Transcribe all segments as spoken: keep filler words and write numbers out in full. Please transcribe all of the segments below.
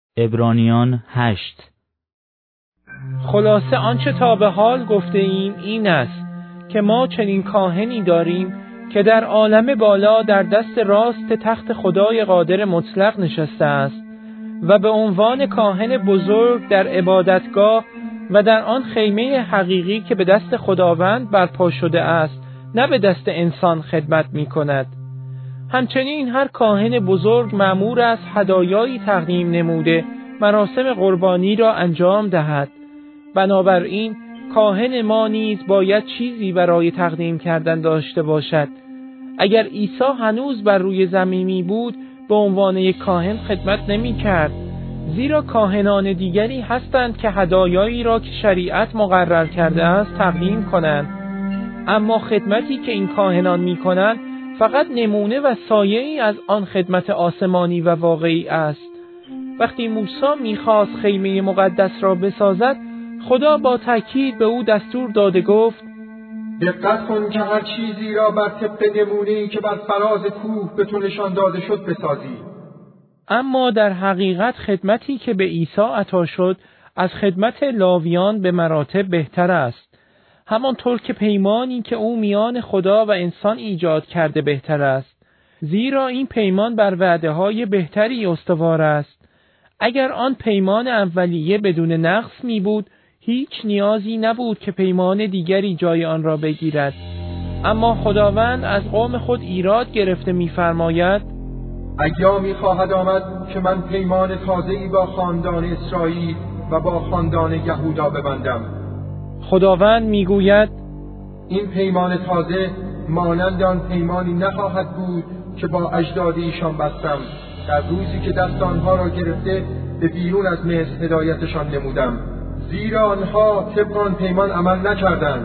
عبرانیان هشت. خلاصه آنچه تا به حال گفته ایم این است که ما چنین کاهنی داریم که در عالم بالا در دست راست تخت خدای قادر مطلق نشسته است و به عنوان کاهن بزرگ در عبادتگاه و در آن خیمه حقیقی که به دست خداوند برپا شده است نه به دست انسان خدمت می کند. همچنین هر کاهن بزرگ مأمور است هدایایی تقدیم نموده مراسم قربانی را انجام دهد. بنابراین کاهن ما نیز باید چیزی برای تقدیم کردن داشته باشد. اگر عیسی هنوز بر روی زمینی بود به عنوان یک کاهن خدمت نمی کرد، زیرا کاهنان دیگری هستند که هدایایی را که شریعت مقرر کرده است تقدیم کنند. اما خدمتی که این کاهنان می کنند فقط نمونه و سایه‌ای از آن خدمت آسمانی و واقعی است. وقتی موسی می‌خواست خیمه مقدس را بسازد، خدا با تأکید به او دستور داده گفت: دقت کن که هر چیزی را بر طبق نمونه‌ای که بر فراز کوه به تو نشان داده شد بسازی. اما در حقیقت خدمتی که به عیسی عطا شد از خدمت لاویان به مراتب بهتر است. همانطور که پیمانی که او میان خدا و انسان ایجاد کرده بهتر است، زیرا این پیمان بر وعده‌های بهتری استوار است. اگر آن پیمان اولیه بدون نقص می بود، هیچ نیازی نبود که پیمان دیگری جای آن را بگیرد. اما خداوند از قوم خود ایراد گرفته می‌فرماید: ایامی خواهد آمد که من پیمان تازه‌ای با خاندان اسرائیل و با خاندان یهودا ببندم. خداوند میگوید: این پیمان تازه مانند آن پیمانی نخواهد بود که با اجداد ایشان بستم در روزی که دست آنها را گرفته به بیرون از مصر هدایتشان نمودم، زیرا آنها طبق آن پیمان عمل نکردند.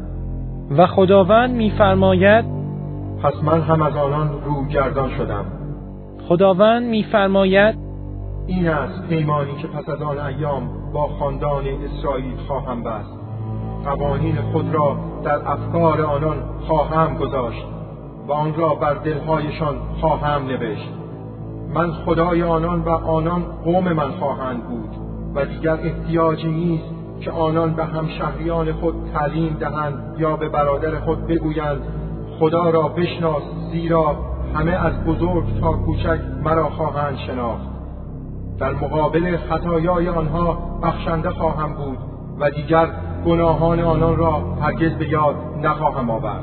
و خداوند میفرماید: پس من هم از آنان روگردان شدم. خداوند میفرماید: این است پیمانی که پس از آن ایام با خاندان اسرائیل خواهم بست. قوانین خود را در افکار آنان خواهم گذاشت و آن را بر دلهایشان خواهم نوشت. من خدای آنان و آنان قوم من خواهند بود و دیگر احتیاجی نیست که آنان به همشهریان خود تعلیم دهند یا به برادر خود بگویند خدا را بشناس، زیرا همه از بزرگ تا کوچک مرا خواهند شناخت. در مقابل خطایای آنها بخشنده خواهم بود و دیگر گناهان آنان را هرگز به یاد نخواهم آورد.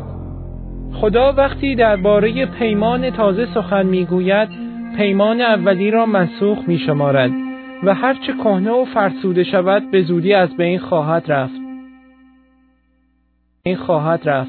خدا وقتی درباره پیمان تازه سخن میگوید، پیمان اولی را منسوخ میشمارد و هرچه کهنه و فرسوده شود به زودی از بین خواهد رفت. این خواهد رفت.